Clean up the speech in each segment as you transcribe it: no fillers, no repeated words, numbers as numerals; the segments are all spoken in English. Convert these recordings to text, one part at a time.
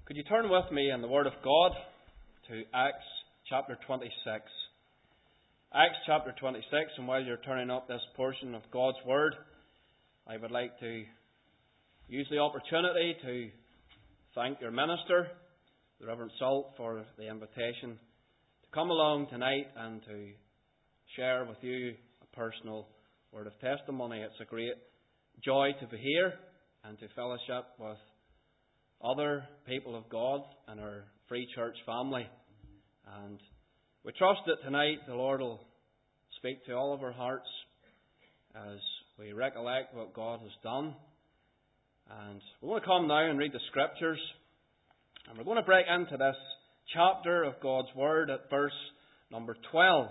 Could you turn with me in the Word of God to Acts chapter 26? Acts chapter 26, and while you're turning up this portion of God's Word, I would like to use the opportunity to thank your minister, the Reverend Salt, for the invitation to come along tonight and to share with you a personal word of testimony. It's a great joy to be here and to fellowship with other people of God and our Free Church family. And we trust that tonight the Lord will speak to all of our hearts as we recollect what God has done. And we want to come now and read the Scriptures. And we're going to break into this chapter of God's Word at verse number 12.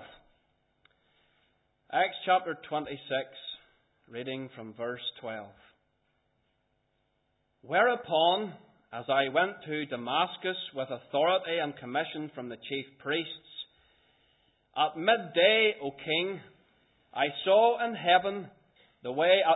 Acts chapter 26, reading from verse 12. Whereupon, as I went to Damascus with authority and commission from the chief priests, at midday, O king, I saw in the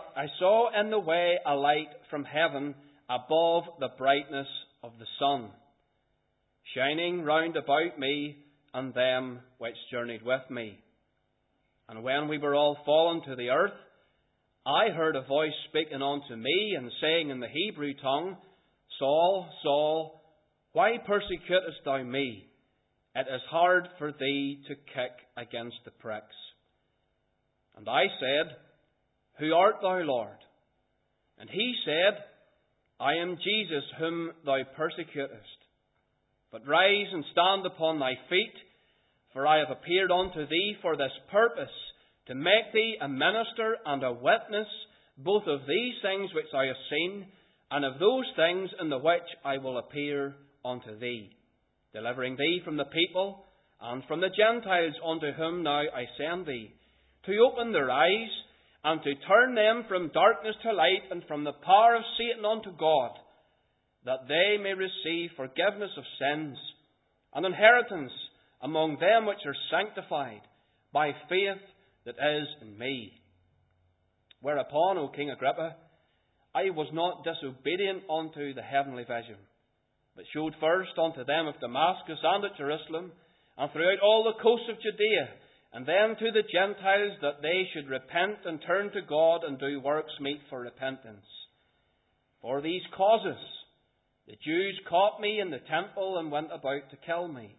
way a light from heaven above the brightness of the sun, shining round about me and them which journeyed with me. And when we were all fallen to the earth, I heard a voice speaking unto me and saying in the Hebrew tongue, Saul, Saul, why persecutest thou me? It is hard for thee to kick against the pricks. And I said, Who art thou, Lord? And he said, I am Jesus whom thou persecutest. But rise and stand upon thy feet, for I have appeared unto thee for this purpose, to make thee a minister and a witness, both of these things which I have seen, and of those things in the which I will appear unto thee, delivering thee from the people and from the Gentiles unto whom now I send thee, to open their eyes, and to turn them from darkness to light, and from the power of Satan unto God, that they may receive forgiveness of sins, and inheritance among them which are sanctified by faith that is in me. Whereupon, O King Agrippa, I was not disobedient unto the heavenly vision, but showed first unto them of Damascus and at Jerusalem, and throughout all the coasts of Judea, and then to the Gentiles, that they should repent and turn to God and do works meet for repentance. For these causes the Jews caught me in the temple and went about to kill me.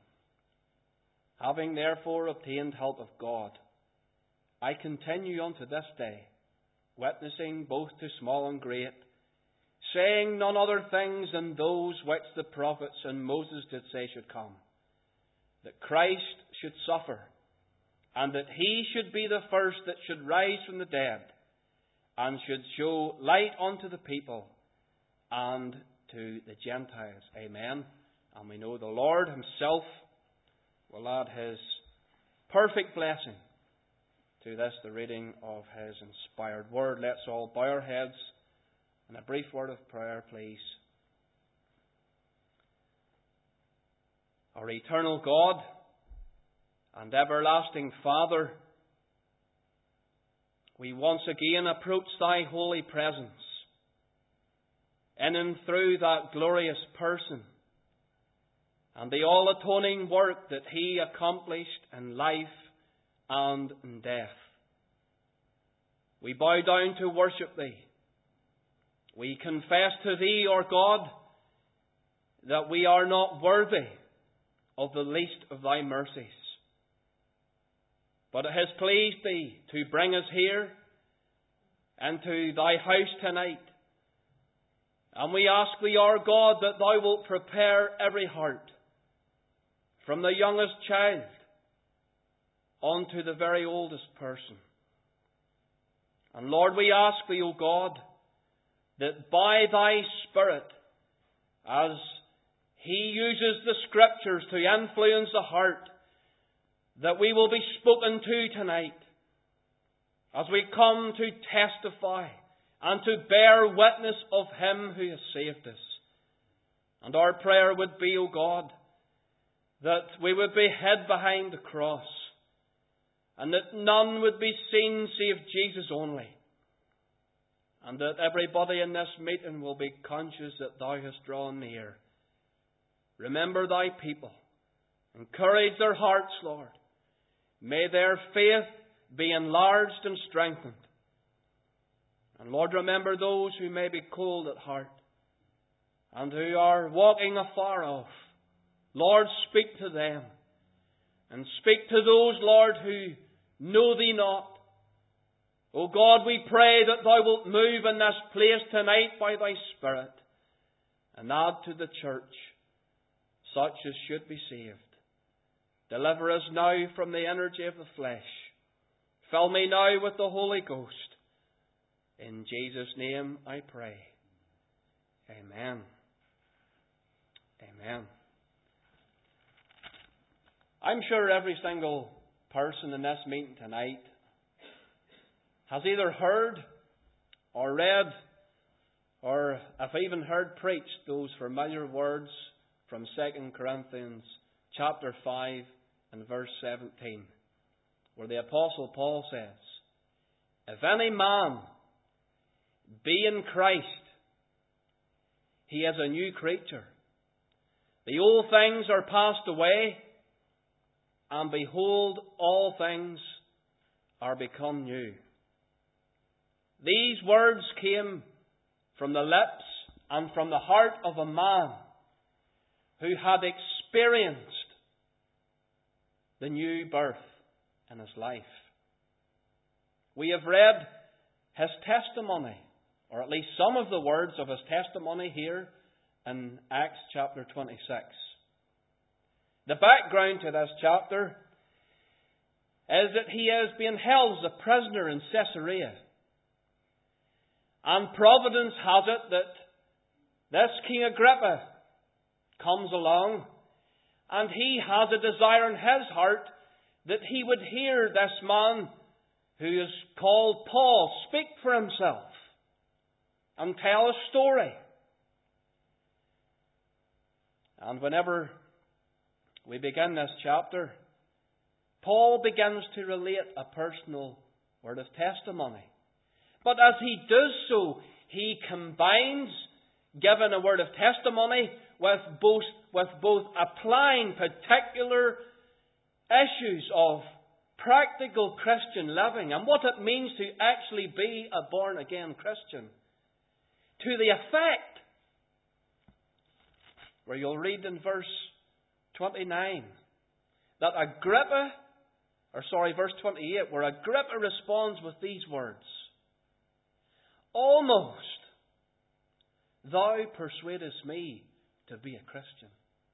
Having therefore obtained help of God, I continue unto this day, witnessing both to small and great, saying none other things than those which the prophets and Moses did say should come, that Christ should suffer, and that he should be the first that should rise from the dead, and should show light unto the people and to the Gentiles. Amen. And we know the Lord himself will add his perfect blessing to this, the reading of his inspired word. Let's all bow our heads in a brief word of prayer, please. Our eternal God and everlasting Father, we once again approach thy holy presence in and through that glorious person and the all-atoning work that he accomplished in life and in death. We bow down to worship thee. We confess to thee, our God, that we are not worthy of the least of thy mercies. But it has pleased thee to bring us here into thy house tonight. And we ask thee, our God, that thou wilt prepare every heart, from the youngest child unto the very oldest person. And Lord, we ask thee, O God, that by thy Spirit, as he uses the Scriptures to influence the heart, that we will be spoken to tonight as we come to testify and to bear witness of him who has saved us. And our prayer would be, O God, that we would be hid behind the cross, and that none would be seen save Jesus only, and that everybody in this meeting will be conscious that thou hast drawn near, remember thy people. Encourage their hearts, Lord. May their faith be enlarged and strengthened. And Lord, remember those who may be cold at heart and who are walking afar off. Lord, speak to them. And speak to those, Lord, who know Thee not. O God, we pray that Thou wilt move in this place tonight by Thy Spirit and add to the church such as should be saved. Deliver us now from the energy of the flesh. Fill me now with the Holy Ghost. In Jesus' name I pray. Amen. Amen. I'm sure every single person in this meeting tonight has either heard or read or have even heard preached those familiar words from 2 Corinthians chapter 5 and verse 17, where the Apostle Paul says, "If any man be in Christ, he is a new creature. The old things are passed away, and behold, all things are become new." These words came from the lips and from the heart of a man who had experienced the new birth in his life. We have read his testimony, or at least some of the words of his testimony here in Acts chapter 26. The background to this chapter is that he is being held as a prisoner in Caesarea. And providence has it that this King Agrippa comes along and he has a desire in his heart that he would hear this man who is called Paul speak for himself and tell a story. And whenever we begin this chapter, Paul begins to relate a personal word of testimony. But as he does so, he combines giving a word of testimony with both applying particular issues of practical Christian living and what it means to actually be a born-again Christian. To the effect, where you'll read in verse 29, that verse 28, where Agrippa responds with these words, "Almost thou persuadest me to be a Christian."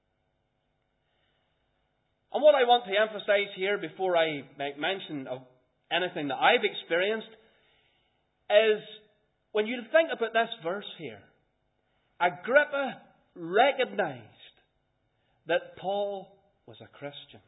And what I want to emphasize here before I make mention of anything that I've experienced is when you think about this verse here, Agrippa recognized that Paul was a Christian.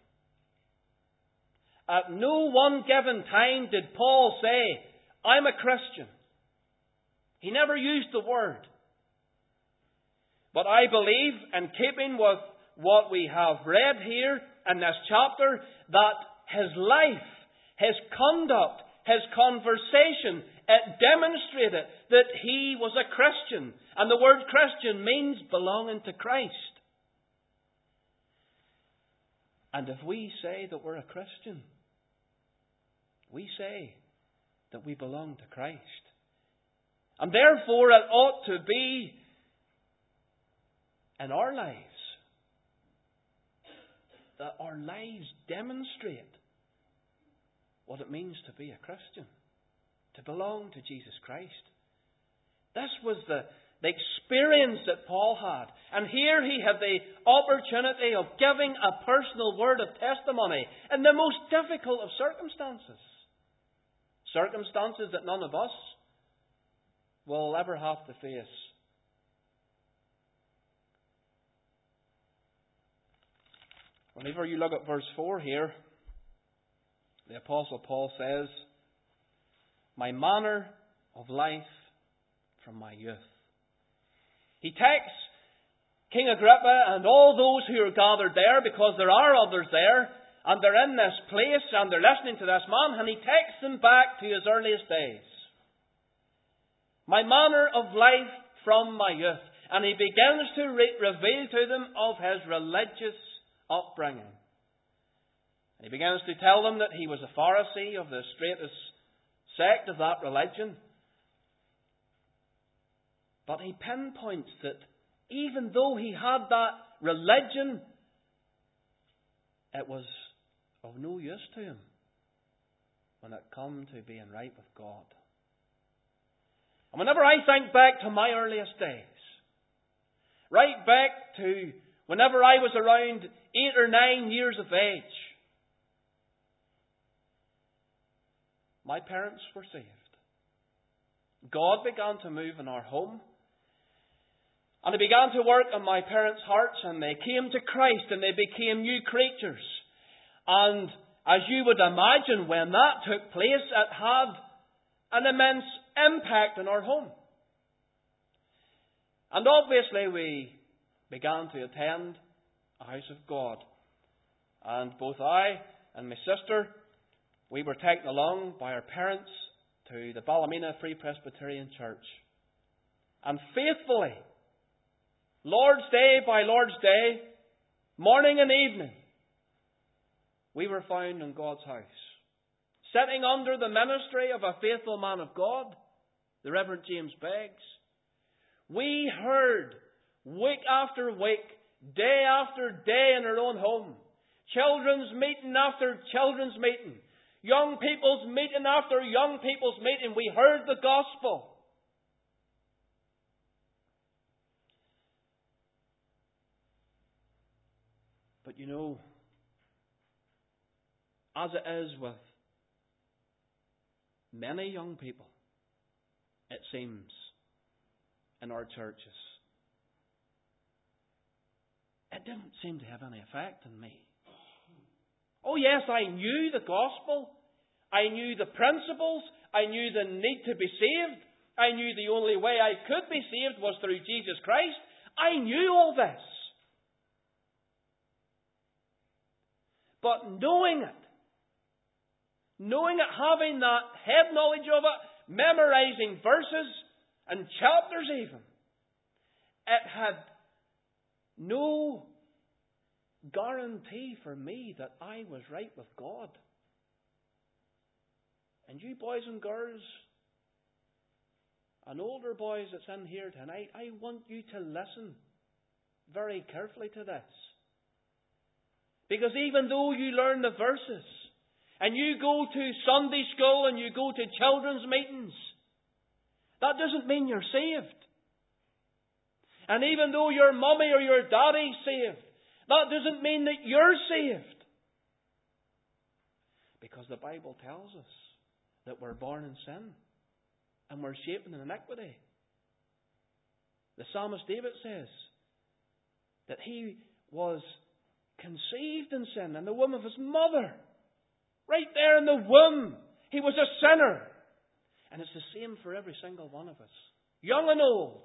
At no one given time did Paul say, "I'm a Christian." He never used the word. But I believe, in keeping with what we have read here in this chapter, that his life, his conduct, his conversation, it demonstrated that he was a Christian. And the word Christian means belonging to Christ. And if we say that we're a Christian, we say that we belong to Christ. And therefore it ought to be in our lives that our lives demonstrate what it means to be a Christian, to belong to Jesus Christ. This was the experience that Paul had. And here he had the opportunity of giving a personal word of testimony in the most difficult of circumstances. Circumstances that none of us will ever have to face. Whenever you look at verse 4 here, the Apostle Paul says, "My manner of life from my youth." He takes King Agrippa and all those who are gathered there, because there are others there, and they're in this place and they're listening to this man, and he takes them back to his earliest days. My manner of life from my youth. And he begins to reveal to them of his religious upbringing. And he begins to tell them that he was a Pharisee of the straightest sect of that religion. But he pinpoints that even though he had that religion, it was of no use to him when it come to being right with God. And whenever I think back to my earliest days, right back to whenever I was around 8 or 9 years of age, my parents were saved. God began to move in our home. And He began to work on my parents' hearts, and they came to Christ and they became new creatures. And as you would imagine, when that took place, it had an immense impact on our home. And obviously we began to attend a house of God. And both I and my sister, we were taken along by our parents to the Ballymena Free Presbyterian Church. And faithfully, Lord's Day by Lord's Day, morning and evening, we were found in God's house, sitting under the ministry of a faithful man of God, the Reverend James Beggs. We heard week after week, day after day in our own home, children's meeting after children's meeting, young people's meeting after young people's meeting. We heard the gospel. But you know, as it is with many young people, it seems, in our churches, it didn't seem to have any effect on me. Oh yes, I knew the gospel. I knew the principles. I knew the need to be saved. I knew the only way I could be saved was through Jesus Christ. I knew all this. But knowing it, having that head knowledge of it, memorizing verses and chapters even, it had no guarantee for me that I was right with God. And you boys and girls, and older boys that's in here tonight, I want you to listen very carefully to this. Because even though you learn the verses, and you go to Sunday school and you go to children's meetings, that doesn't mean you're saved. And even though your mummy or your daddy's saved, that doesn't mean that you're saved. Because the Bible tells us that we're born in sin and we're shaped in iniquity. The psalmist David says that he was conceived in sin in the womb of his mother. Right there in the womb, he was a sinner. And it's the same for every single one of us, young and old.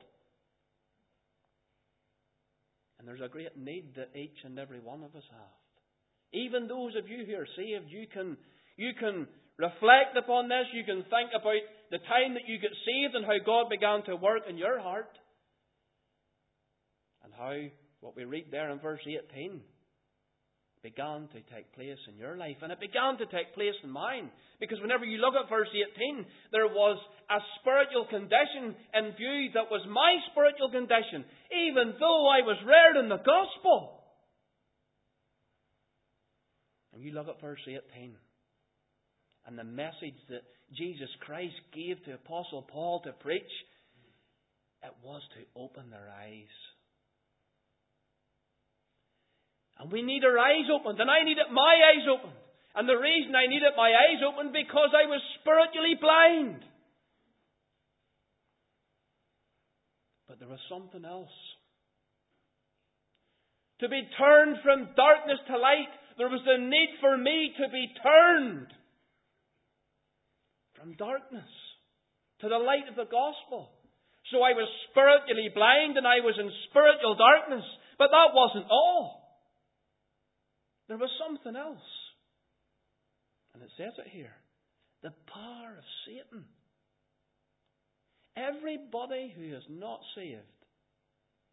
And there's a great need that each and every one of us have. Even those of you who are saved, you can reflect upon this. You can think about the time that you got saved and how God began to work in your heart. And how, what we read there in verse 18, began to take place in your life. And it began to take place in mine. Because whenever you look at verse 18, there was a spiritual condition in view that was my spiritual condition, even though I was reared in the gospel. And you look at verse 18, and the message that Jesus Christ gave to Apostle Paul to preach, it was to open their eyes. And we need our eyes opened. And I needed my eyes opened. And the reason I needed my eyes opened because I was spiritually blind. But there was something else. To be turned from darkness to light, there was the need for me to be turned from darkness to the light of the gospel. So I was spiritually blind and I was in spiritual darkness. But that wasn't all. There was something else. And it says it here. The power of Satan. Everybody who is not saved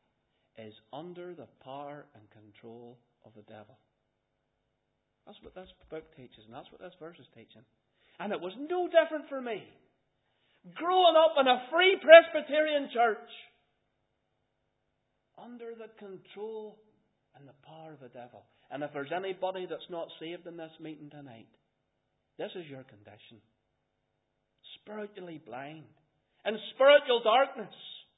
is under the power and control of the devil. That's what this book teaches, and that's what this verse is teaching. And it was no different for me. Growing up in a free Presbyterian church, under the control and the power of the devil. And if there's anybody that's not saved in this meeting tonight, this is your condition. Spiritually blind, in spiritual darkness,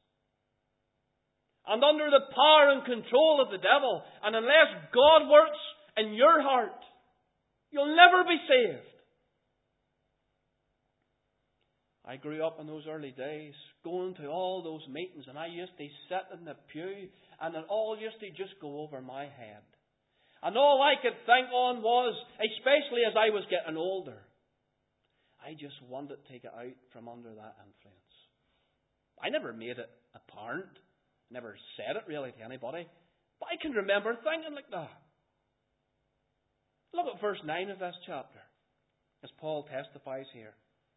and under the power and control of the devil. And unless God works in your heart, you'll never be saved. I grew up in those early days, going to all those meetings, and I used to sit in the pew, and it all used to just go over my head. And all I could think on was, especially as I was getting older, I just wanted to get out from under that influence. I never made it apparent, never said it really to anybody, but I can remember thinking like that. Look at verse 9 of this chapter, as Paul testifies here.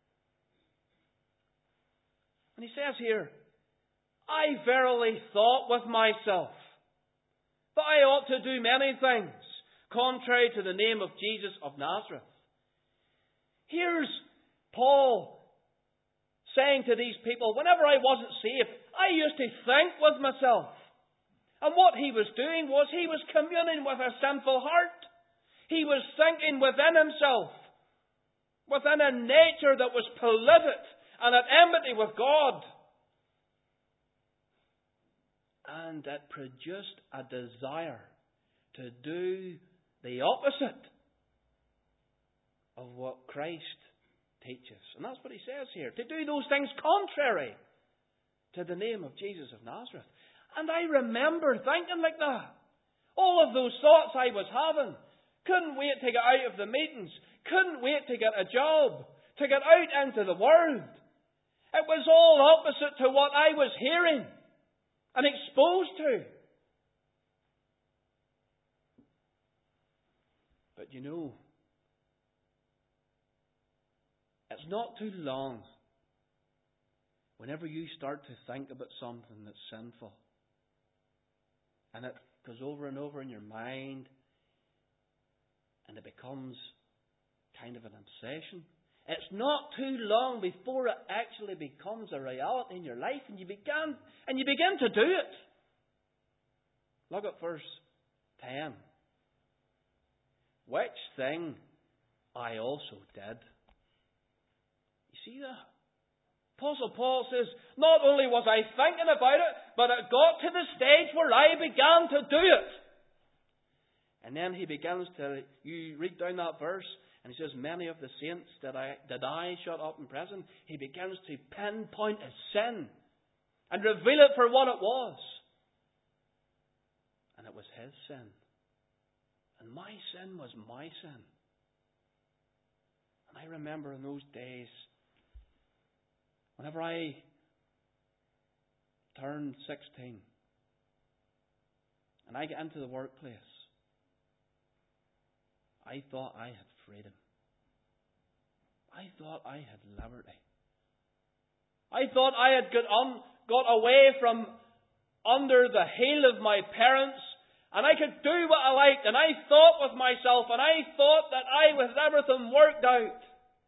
And he says here, I verily thought with myself that I ought to do many things contrary to the name of Jesus of Nazareth. Here's Paul saying to these people, whenever I wasn't saved, I used to think with myself. And what he was doing was he was communing with a sinful heart. He was thinking within himself, within a nature that was polluted and at enmity with God. And it produced a desire to do the opposite of what Christ teaches. And that's what he says here. To do those things contrary to the name of Jesus of Nazareth. And I remember thinking like that. All of those thoughts I was having. Couldn't wait to get out of the meetings. Couldn't wait to get a job. To get out into the world. It was all opposite to what I was hearing and exposed to. But you know, it's not too long whenever you start to think about something that's sinful and it goes over and over in your mind and it becomes kind of an obsession. It's not too long before it actually becomes a reality in your life and you begin to do it. Look at verse 10. Which thing I also did. You see that? Apostle Paul says, not only was I thinking about it, but it got to the stage where I began to do it. And then he begins to, you read down that verse, and he says, many of the saints that I shut up in prison. He begins to pinpoint his sin and reveal it for what it was. And it was his sin. And my sin was my sin. And I remember in those days, whenever I turned 16, and I get into the workplace, I thought I had freedom. I thought I had liberty. I thought I had got away from under the heel of my parents, and I could do what I liked, and I thought with myself, and I thought that I was everything worked out.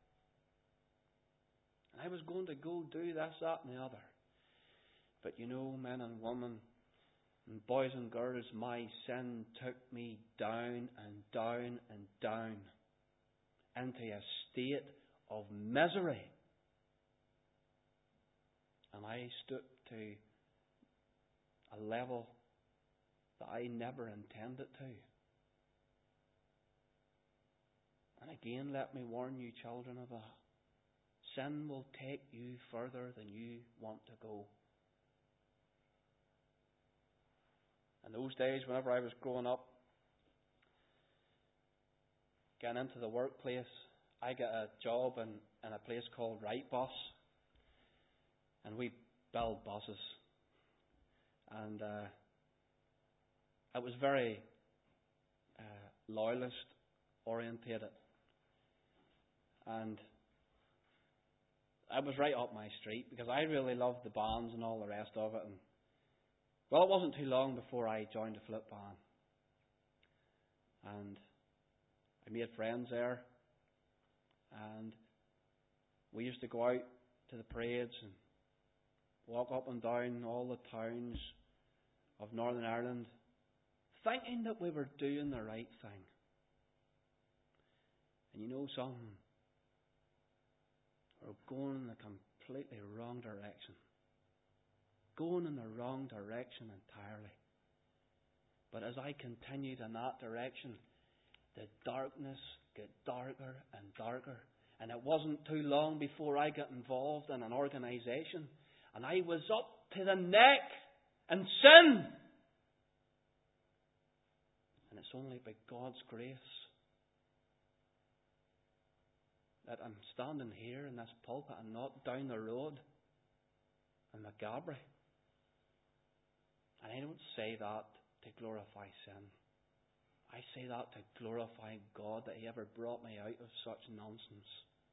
And I was going to go do this, that, and the other. But you know, men and women, and boys and girls, my sin took me down and down and down into a state of misery. And I stooped to a level that I never intended to. And again, let me warn you, children of that. Sin will take you further than you want to go. In those days, whenever I was growing up, getting into the workplace, I got a job in a place called Wrightbus. And we build buses. And it was very loyalist orientated. And I was right up my street because I really loved the bands and all the rest of it. And Well, it wasn't too long before I joined the flip band. And I made friends there. And we used to go out to the parades and walk up and down all the towns of Northern Ireland, thinking that we were doing the right thing. And you know something? We're going in the completely wrong direction. Going in the wrong direction entirely. But as I continued in that direction, the darkness got darker and darker. And it wasn't too long before I got involved in an organisation. And I was up to the neck in sin. And it's only by God's grace that I'm standing here in this pulpit and not down the road in Magabry. And I don't say that to glorify sin. I say that to glorify God that He ever brought me out of such nonsense.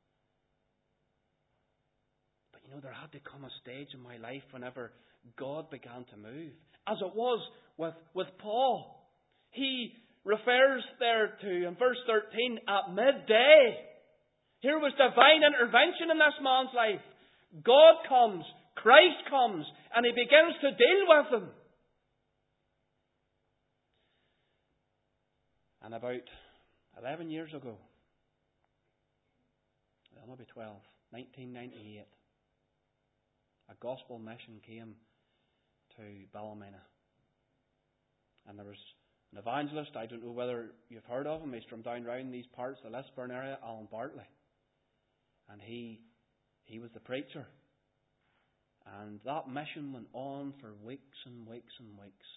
But you know, there had to come a stage in my life whenever God began to move. As it was with Paul. He refers there to, in verse 13, at midday. Here was divine intervention in this man's life. God comes, Christ comes, and He begins to deal with him. And about 11 years ago, well, maybe 12, 1998, a gospel mission came to Ballymena. And there was an evangelist, I don't know whether you've heard of him, he's from down around these parts, the Lisburn area, Alan Bartley. And he was the preacher. And that mission went on for weeks and weeks and weeks.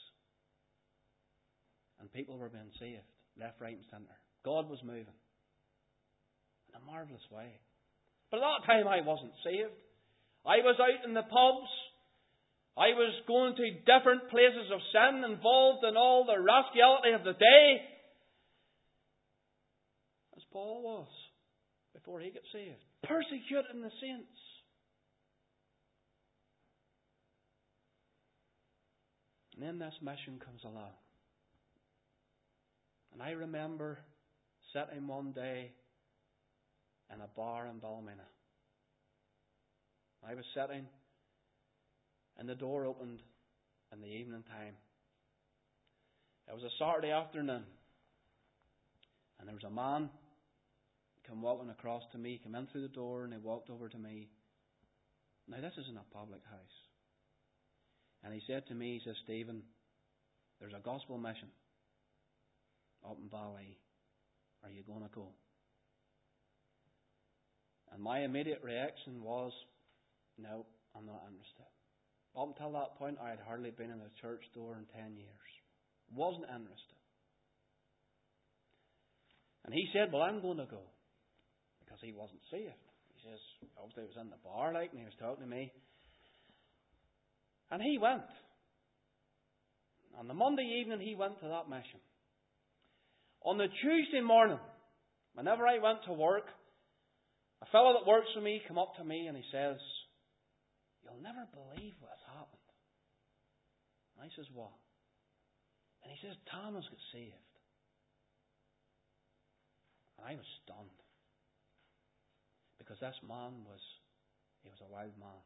And people were being saved, left, right and centre. God was moving in a marvellous way. But at that time I wasn't saved. I was out in the pubs. I was going to different places of sin, involved in all the rascality of the day. As Paul was before he got saved. Persecuting the saints. And then this mission comes along. And I remember sitting one day in a bar in Ballymena. I was sitting, and the door opened in the evening time. It was a Saturday afternoon, and there was a man come walking across to me, came in through the door, and he walked over to me. Now, this isn't a public house. And he said to me, he says, Stephen, there's a gospel mission up in Bali. Are you going to go? And my immediate reaction was, no, I'm not interested. Up until that point, I had hardly been in a church door in 10 years. Wasn't interested. And he said, well, I'm going to go. Because he wasn't saved. He says, obviously he was in the bar, and he was talking to me. And he went. On the Monday evening, he went to that mission. On the Tuesday morning, whenever I went to work, a fellow that works for me came up to me and he says, you'll never believe what's happened. And I says, what? And he says, Thomas got saved. And I was stunned. Because this man he was a wild man.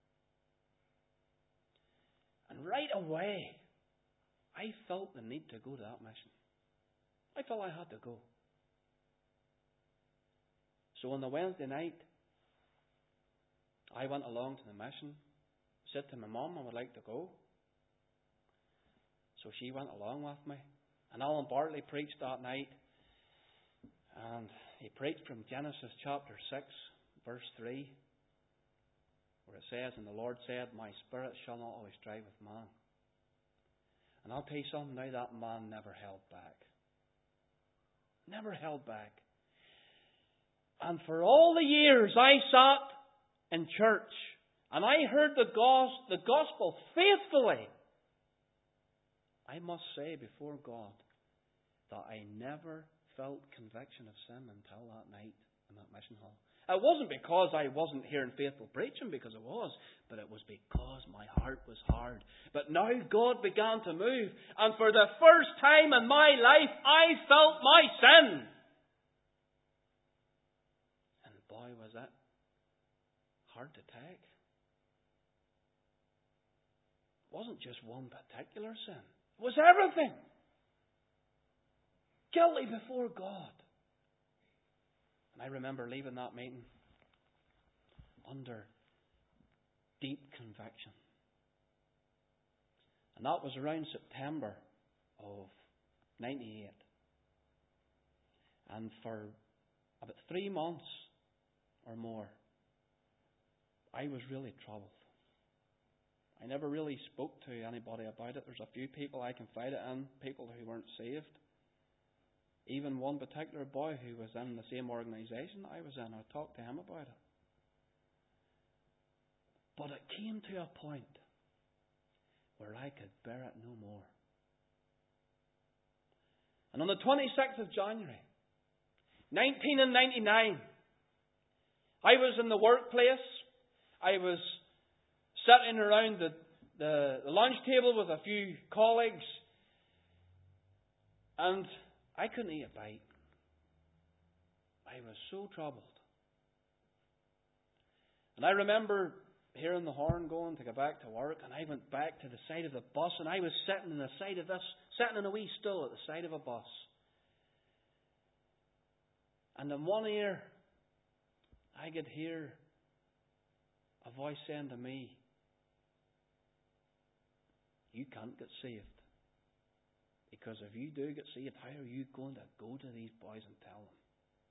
And right away, I felt the need to go to that mission. I felt I had to go. So on the Wednesday night, I went along to the mission, said to my mum I would like to go. So she went along with me. And Alan Bartley preached that night. And he preached from Genesis chapter 6, verse 3, where it says, and the Lord said, my spirit shall not always strive with man. And I'll tell you something now, that man never held back. Never held back. And for all the years I sat in church and I heard the gospel faithfully, I must say before God that I never felt conviction of sin until that night in that mission hall. It wasn't because I wasn't hearing faithful preaching, because I was, but it was because my heart was hard. But now God began to move, and for the first time in my life, I felt my sin. And boy, was it hard to take. It wasn't just one particular sin. It was everything. Guilty before God. And I remember leaving that meeting under deep conviction. And that was around September of 98. And for about 3 months or more, I was really troubled. I never really spoke to anybody about it. There's a few people I confided in, people who weren't saved. Even one particular boy who was in the same organisation I was in, I talked to him about it. But it came to a point where I could bear it no more. And on the 26th of January, 1999, I was in the workplace. I was sitting around the lunch table with a few colleagues, and I couldn't eat a bite. I was so troubled. And I remember hearing the horn going to go back to work, and I went back to the side of the bus, and I was sitting in a wee stool at the side of a bus. And in one ear, I could hear a voice saying to me, "You can't get saved. Because if you do get saved, how are you going to go to these boys and tell them?"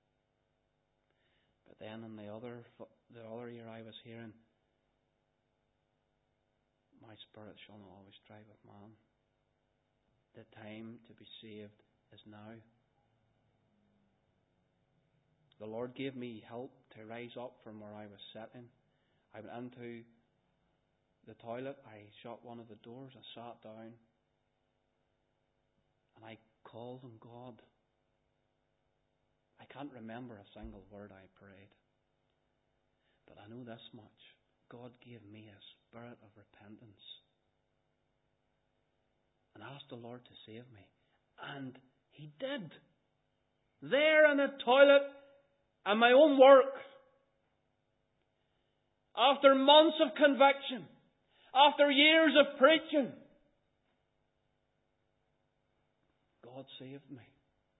But then in the other ear I was hearing, "My spirit shall not always strive with man. The time to be saved is now." The Lord gave me help to rise up from where I was sitting. I went into the toilet. I shut one of the doors. I sat down. And I called on God. I can't remember a single word I prayed. But I know this much. God gave me a spirit of repentance. And asked the Lord to save me. And He did. There in the toilet, and my own work. After months of conviction. After years of preaching. God saved me.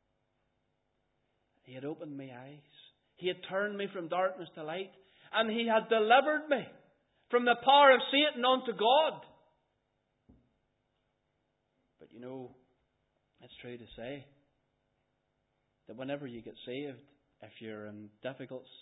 He had opened my eyes. He had turned me from darkness to light. And He had delivered me from the power of Satan unto God. But you know, it's true to say that whenever you get saved, if you're in difficult